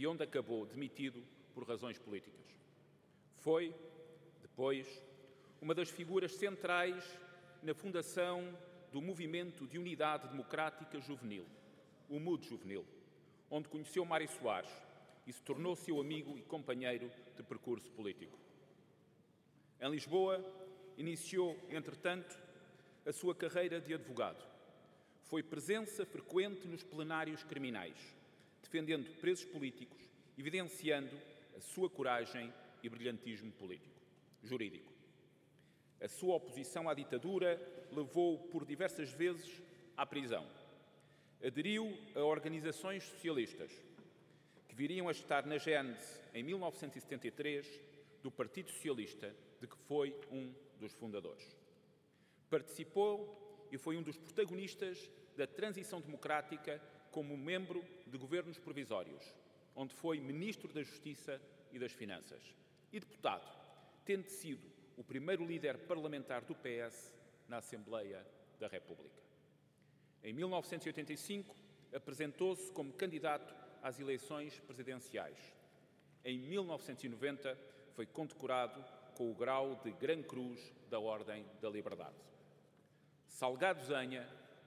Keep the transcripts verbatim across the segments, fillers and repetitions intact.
de onde acabou demitido por razões políticas. Foi, depois, uma das figuras centrais na fundação do Movimento de Unidade Democrática Juvenil, o M U D Juvenil, onde conheceu Mário Soares e se tornou seu amigo e companheiro de percurso político. Em Lisboa, iniciou, entretanto, a sua carreira de advogado. Foi presença frequente nos plenários criminais, defendendo presos políticos, evidenciando a sua coragem e brilhantismo político, jurídico. A sua oposição à ditadura levou-o por diversas vezes à prisão. Aderiu a organizações socialistas, que viriam a estar na gênese, em mil novecentos e setenta e três, do Partido Socialista, de que foi um dos fundadores. Participou e foi um dos protagonistas da transição democrática como membro de governos provisórios, onde foi Ministro da Justiça e das Finanças, e deputado, tendo sido o primeiro líder parlamentar do P S na Assembleia da República. Em mil novecentos e oitenta e cinco, apresentou-se como candidato às eleições presidenciais. Em mil novecentos e noventa, foi condecorado com o grau de Gran Cruz da Ordem da Liberdade. Salgado Zenha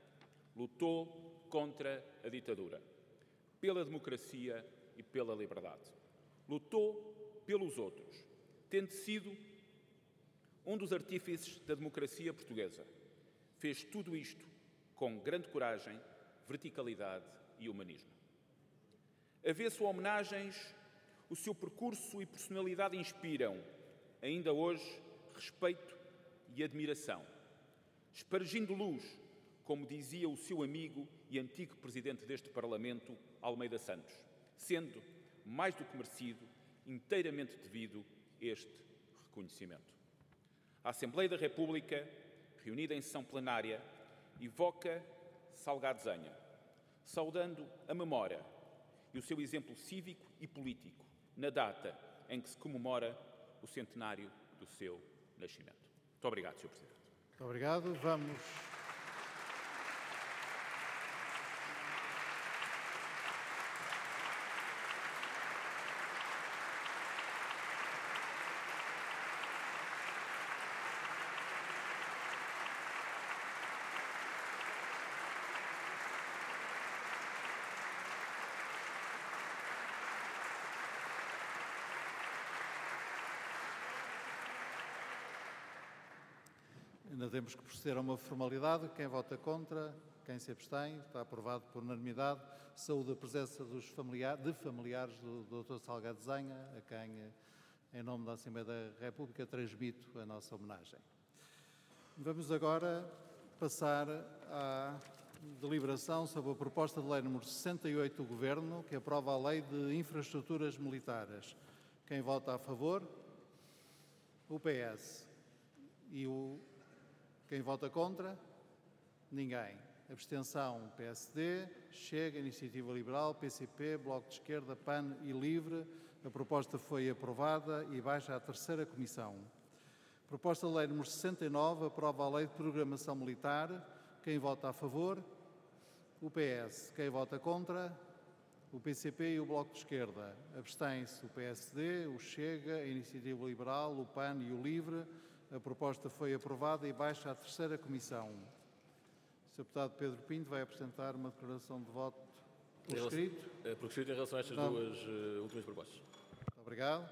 lutou contra a ditadura, pela democracia e pela liberdade. Lutou pelos outros, tendo sido um dos artífices da democracia portuguesa. Fez tudo isto com grande coragem, verticalidade e humanismo. Avesso a homenagens, o seu percurso e personalidade inspiram, ainda hoje, respeito e admiração, espargindo luz, como dizia o seu amigo e antigo presidente deste Parlamento, Almeida Santos, sendo, mais do que merecido, inteiramente devido este reconhecimento. A Assembleia da República, reunida em sessão plenária, evoca Salgado Zenha, saudando a memória e o seu exemplo cívico e político na data em que se comemora o centenário do seu nascimento. Muito obrigado, senhor Presidente. Muito obrigado. Vamos... Ainda temos que proceder a uma formalidade. Quem vota contra, quem se abstém, está aprovado por unanimidade. Saúde a presença dos familiar, de familiares do doutor Salgado Zenha, a quem, em nome da Assembleia da República, transmito a nossa homenagem. Vamos agora passar à deliberação sobre a proposta de lei número sessenta e oito do Governo, que aprova a Lei de Infraestruturas Militares. Quem vota a favor? O P S. E o... Quem vota contra? Ninguém. Abstenção, P S D, Chega, Iniciativa Liberal, P C P, Bloco de Esquerda, P A N e LIVRE. A proposta foi aprovada e baixa à terceira comissão. Proposta de lei número sessenta e nove, aprova a Lei de Programação Militar. Quem vota a favor? O P S. Quem vota contra? O P C P e o Bloco de Esquerda. Abstém-se o P S D, o Chega, a Iniciativa Liberal, o P A N e o LIVRE. A proposta foi aprovada e baixa à terceira comissão. O senhor Deputado Pedro Pinto vai apresentar uma declaração de voto por escrito. Por escrito em relação a estas Não. duas uh, últimas propostas. Muito obrigado.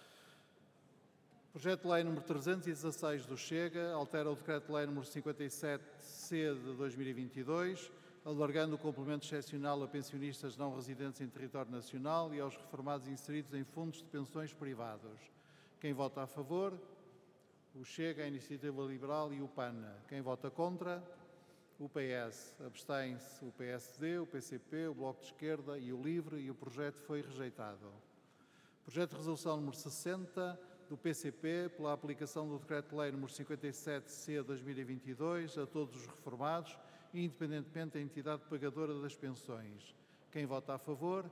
Projeto de Lei número trezentos e dezasseis do Chega altera o Decreto-Lei número cinquenta e sete C de dois mil e vinte e dois, alargando o complemento excepcional a pensionistas não residentes em território nacional e aos reformados inseridos em fundos de pensões privados. Quem vota a favor? O Chega, a Iniciativa Liberal e o P A N. Quem vota contra? O P S. Abstém-se o P S D, o P C P, o Bloco de Esquerda e o LIVRE e o projeto foi rejeitado. Projeto de Resolução número sessenta do P C P pela aplicação do Decreto-Lei número cinquenta e sete C de dois mil e vinte e dois a todos os reformados, independentemente da entidade pagadora das pensões. Quem vota a favor?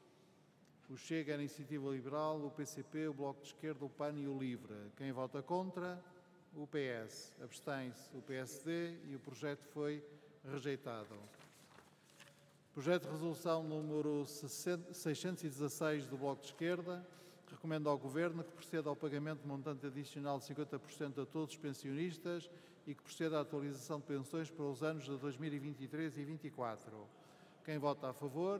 O Chega, a Iniciativa Liberal, o P C P, o Bloco de Esquerda, o P A N e o LIVRE. Quem vota contra? O P S. Abstém-se o P S D e o projeto foi rejeitado. Projeto de resolução número seiscentos e dezasseis do Bloco de Esquerda recomenda ao Governo que proceda ao pagamento de montante adicional de cinquenta por cento a todos os pensionistas e que proceda à atualização de pensões para os anos de dois mil e vinte e três e vinte e quatro. Quem vota a favor?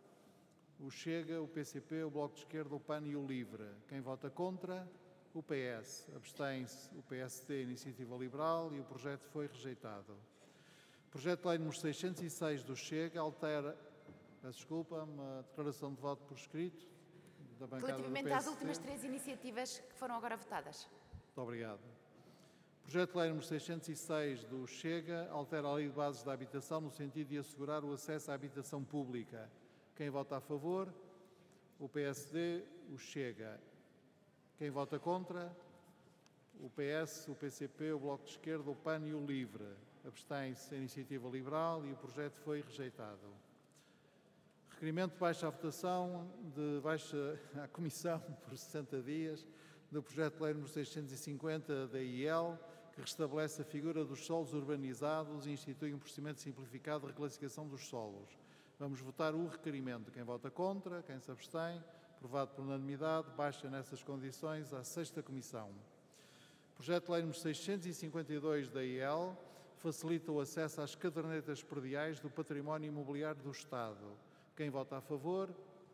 O Chega, o P C P, o Bloco de Esquerda, o P A N e o LIVRE. Quem vota contra? O P S. Abstém-se o P S D, Iniciativa Liberal, e o projeto foi rejeitado. Projeto de lei número seiscentos e seis do Chega altera, peço desculpa, uma declaração de voto por escrito da bancada do P S D. Relativamente às últimas três iniciativas que foram agora votadas. Muito obrigado. Projeto de lei número seiscentos e seis do Chega altera a Lei de Bases da Habitação no sentido de assegurar o acesso à habitação pública. Quem vota a favor? O P S D, o Chega. Quem vota contra? O P S, o P C P, o Bloco de Esquerda, o P A N e o LIVRE. Abstém-se a Iniciativa Liberal e o projeto foi rejeitado. Requerimento de baixa à votação, de baixa à Comissão por sessenta dias, do projeto de lei número seiscentos e cinquenta da I L, que restabelece a figura dos solos urbanizados e institui um procedimento simplificado de reclassificação dos solos. Vamos votar o requerimento. Quem vota contra, quem se abstém, aprovado por unanimidade, baixa nessas condições à sexta Comissão. Projeto de lei número seiscentos e cinquenta e dois da I L facilita o acesso às cadernetas prediais do património imobiliário do Estado. Quem vota a favor?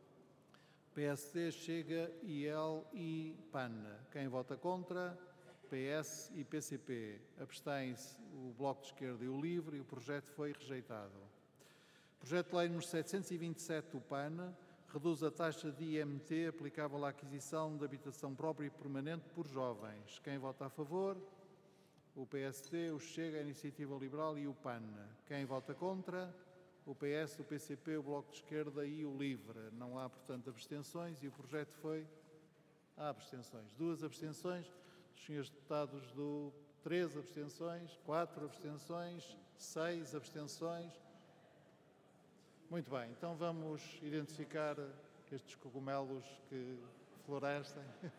P S D, Chega, I L e P A N. Quem vota contra? P S e P C P. Abstém-se o Bloco de Esquerda e o LIVRE e o projeto foi rejeitado. Projeto de lei número setecentos e vinte e sete do P A N reduz a taxa de I M T aplicável à aquisição de habitação própria e permanente por jovens. Quem vota a favor? O P S D, o Chega, a Iniciativa Liberal e o P A N. Quem vota contra? O P S, o P C P, o Bloco de Esquerda e o LIVRE. Não há, portanto, abstenções e o projeto foi... Há abstenções. Duas abstenções. Os senhores deputados do... Três abstenções, quatro abstenções, seis abstenções. Muito bem, então vamos identificar estes cogumelos que florescem.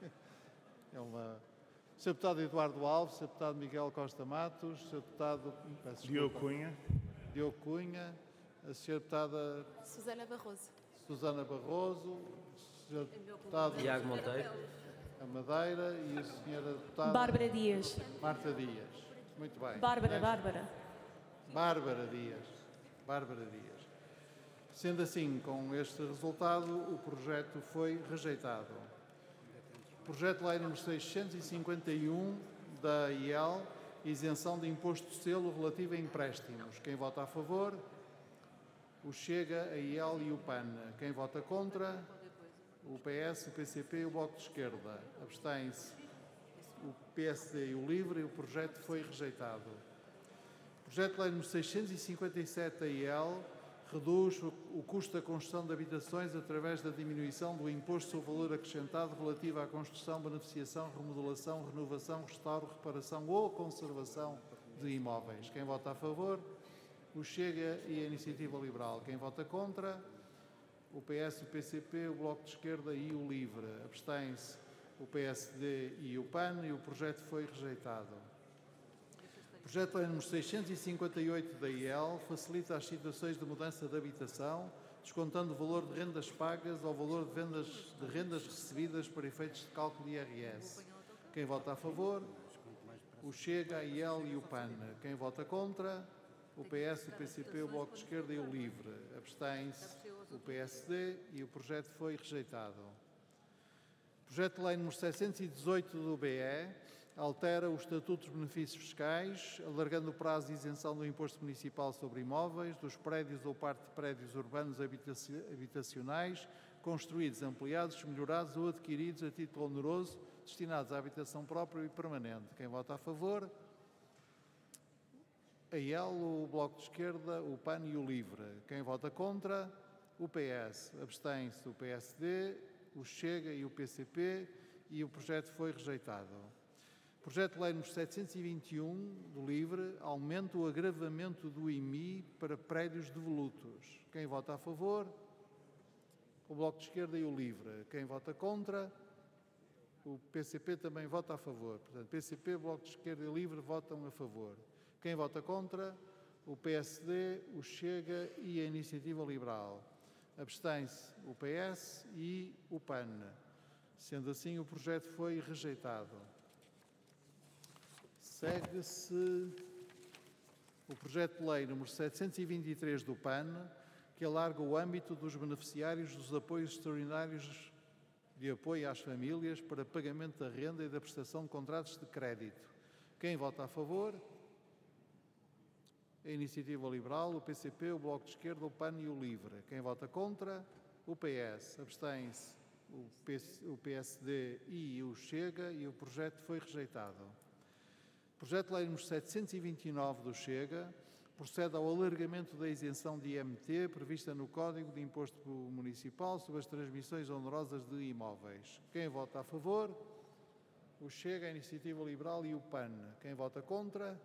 É uma... senhor Deputado Eduardo Alves, senhor Deputado Miguel Costa Matos, senhor Deputado... Diogo Cunha. Diogo Cunha, a senhora Deputada... Susana Barroso. Susana Barroso, o senhor Deputado... Tiago Monteiro. A Madeira e a senhora Deputada... Bárbara Dias. Marta Dias. Muito bem. Bárbara, Bárbara. Bárbara Dias. Bárbara Dias. Sendo assim, com este resultado, o projeto foi rejeitado. Projeto de lei número seiscentos e cinquenta e um da I L, isenção de imposto de selo relativo a empréstimos. Quem vota a favor? O Chega, a I L e o P A N. Quem vota contra? O P S, o P C P e o Bloco de Esquerda. Abstém-se o P S D e o LIVRE e o projeto foi rejeitado. Projeto de lei número seiscentos e cinquenta e sete da I L reduz o custo da construção de habitações através da diminuição do imposto sobre valor acrescentado relativo à construção, beneficiação, remodelação, renovação, restauro, reparação ou conservação de imóveis. Quem vota a favor? O Chega e a Iniciativa Liberal. Quem vota contra? O P S, o P C P, o Bloco de Esquerda e o LIVRE. Abstém-se o P S D e o P A N e o projeto foi rejeitado. Projeto de lei número seiscentos e cinquenta e oito da I L facilita as situações de mudança de habitação, descontando o valor de rendas pagas ao valor de, vendas, de rendas recebidas para efeitos de cálculo de I R S. Quem vota a favor? O Chega, a I L e o P A N. Quem vota contra? O P S, o P C P, o Bloco de Esquerda e o LIVRE. Abstém-se o P S D e o projeto foi rejeitado. Projeto de lei número setecentos e dezoito do B E altera o Estatuto dos Benefícios Fiscais, alargando o prazo de isenção do imposto municipal sobre imóveis, dos prédios ou parte de prédios urbanos habitacionais, construídos, ampliados, melhorados ou adquiridos a título oneroso, destinados à habitação própria e permanente. Quem vota a favor? A I L, o Bloco de Esquerda, o P A N e o LIVRE. Quem vota contra? O P S. Abstém-se o P S D, o Chega e o P C P e o projeto foi rejeitado. Projeto de lei número setecentos e vinte e um do LIVRE aumenta o agravamento do I M I para prédios devolutos. Quem vota a favor? O Bloco de Esquerda e o LIVRE. Quem vota contra? O P C P também vota a favor. Portanto, P C P, Bloco de Esquerda e LIVRE votam a favor. Quem vota contra? o P S D, o Chega e a Iniciativa Liberal. Abstém-se o P S e o P A N. Sendo assim, o projeto foi rejeitado. Segue-se o projeto de lei número setecentos e vinte e três do P A N, que alarga o âmbito dos beneficiários dos apoios extraordinários de apoio às famílias para pagamento da renda e da prestação de contratos de crédito. Quem vota a favor? A Iniciativa Liberal, o P C P, o Bloco de Esquerda, o P A N e o LIVRE. Quem vota contra? O P S. Abstém-se o P S D e o Chega e o projeto foi rejeitado. Projeto de lei número setecentos e vinte e nove do Chega procede ao alargamento da isenção de I M T prevista no Código de Imposto Municipal sobre as transmissões onerosas de imóveis. Quem vota a favor? O Chega, a Iniciativa Liberal e o P A N. Quem vota contra?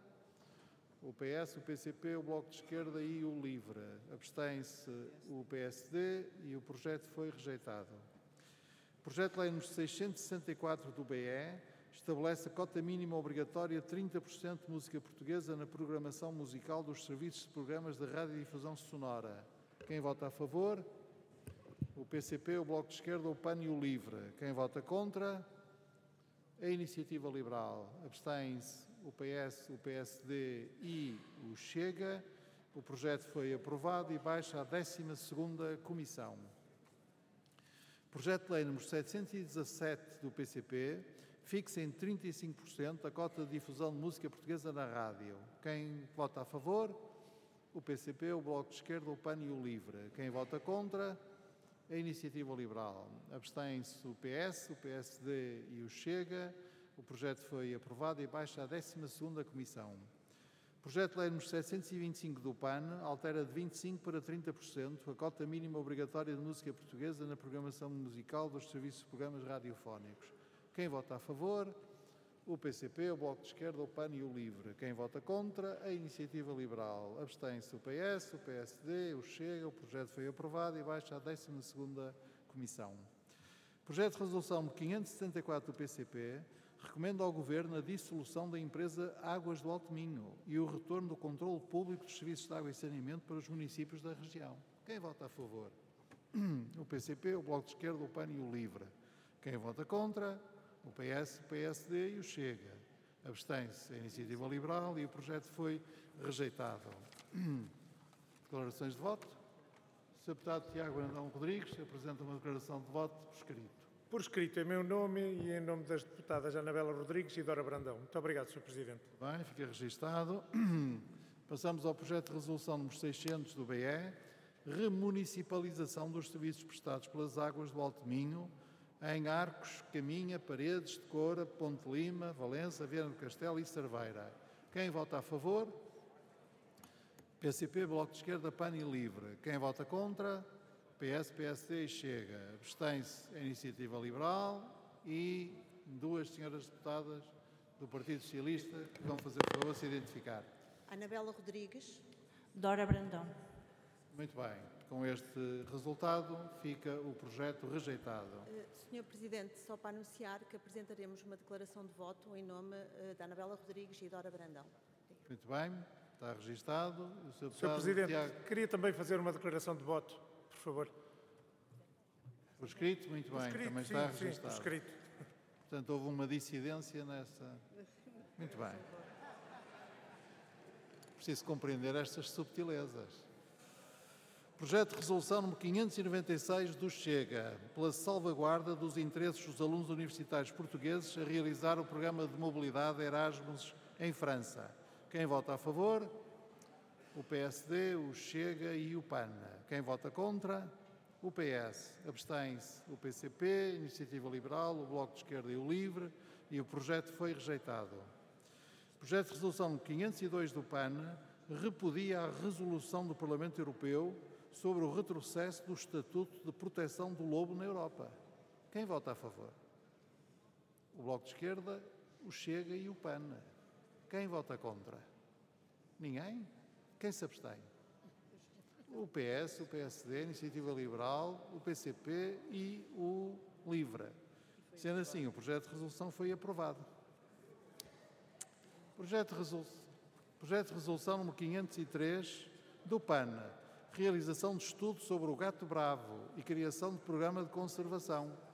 O P S, o P C P, o Bloco de Esquerda e o LIVRE. Abstém-se o P S D e o projeto foi rejeitado. Projeto de lei número seiscentos e sessenta e quatro do B E estabelece a cota mínima obrigatória de trinta por cento de música portuguesa na programação musical dos serviços de programas de radiodifusão sonora. Quem vota a favor? O P C P, o Bloco de Esquerda, o P A N e o LIVRE. Quem vota contra? A Iniciativa Liberal. Abstém-se o P S, o P S D e o Chega. O projeto foi aprovado e baixa à décima segunda Comissão. Projeto de lei número setecentos e dezassete do P C P fixa em trinta e cinco por cento a cota de difusão de música portuguesa na rádio. Quem vota a favor? O P C P, o Bloco de Esquerda, o P A N e o LIVRE. Quem vota contra? A Iniciativa Liberal. Abstém-se o P S, o P S D e o Chega. O projeto foi aprovado e baixa à décima segunda Comissão. Projeto de lei número setecentos e vinte e cinco do P A N altera de vinte e cinco por cento para trinta por cento a cota mínima obrigatória de música portuguesa na programação musical dos serviços de programas radiofónicos. Quem vota a favor? O P C P, o Bloco de Esquerda, o P A N e o LIVRE. Quem vota contra? A Iniciativa Liberal. Abstém-se o P S, o P S D, o Chega. O projeto foi aprovado e baixa à décima segunda Comissão. Projeto de resolução quinhentos e setenta e quatro do P C P recomenda ao Governo a dissolução da empresa Águas do Alto Minho e o retorno do controle público dos serviços de água e saneamento para os municípios da região. Quem vota a favor? O P C P, o Bloco de Esquerda, o P A N e o LIVRE. Quem vota contra? O P S, o P S D e o Chega. Abstém-se a Iniciativa Liberal e o projeto foi rejeitado. Declarações de voto. O senhor Deputado Tiago Brandão Rodrigues apresenta uma declaração de voto por escrito. Por escrito, em meu nome e em nome das deputadas Anabela Rodrigues e Dora Brandão. Muito obrigado, senhor Presidente. Bem, fica registado. Passamos ao projeto de resolução número seiscentos do B E, remunicipalização dos serviços prestados pelas águas do Alto Minho, em Arcos, Caminha, Paredes, de Coura, Ponte Lima, Valença, Viana do Castelo e Cerveira. Quem vota a favor? P C P, Bloco de Esquerda, P A N e LIVRE. Quem vota contra? P S, P S D e Chega. Abstém-se a Iniciativa Liberal e duas senhoras deputadas do Partido Socialista que vão fazer, por favor, se identificar. Anabela Rodrigues. Dora Brandão. Muito bem. Com este resultado, fica o projeto rejeitado. Uh, senhor Presidente, só para anunciar que apresentaremos uma declaração de voto em nome uh, da Anabela Rodrigues e Dora Brandão. Muito bem. Está registado. O senhor senhor Presidente, Tiago... queria também fazer uma declaração de voto, por favor. Por escrito, muito bem, escrito, também sim, está sim, registado. por escrito. Portanto, houve uma dissidência nessa... Muito bem. Preciso compreender estas subtilezas. Projeto de resolução número quinhentos e noventa e seis do Chega, pela salvaguarda dos interesses dos alunos universitários portugueses a realizar o programa de mobilidade Erasmus em França. Quem vota a favor? O P S D, o Chega e o P A N. Quem vota contra? O P S. Abstém-se o P C P, Iniciativa Liberal, o Bloco de Esquerda e o LIVRE e o projeto foi rejeitado. Projeto de resolução quinhentos e dois do P A N repudia a resolução do Parlamento Europeu sobre o retrocesso do Estatuto de Proteção do Lobo na Europa. Quem vota a favor? O Bloco de Esquerda, o Chega e o P A N. Quem vota contra? Ninguém? Quem se abstém? O P S, o P S D, a Iniciativa Liberal, o P C P e o LIVRE. Sendo assim, o projeto de resolução foi aprovado. Projeto de resolução. Projeto de Resolução número quinhentos e três, do P A N. Realização de estudo sobre o gato bravo e criação de programa de conservação.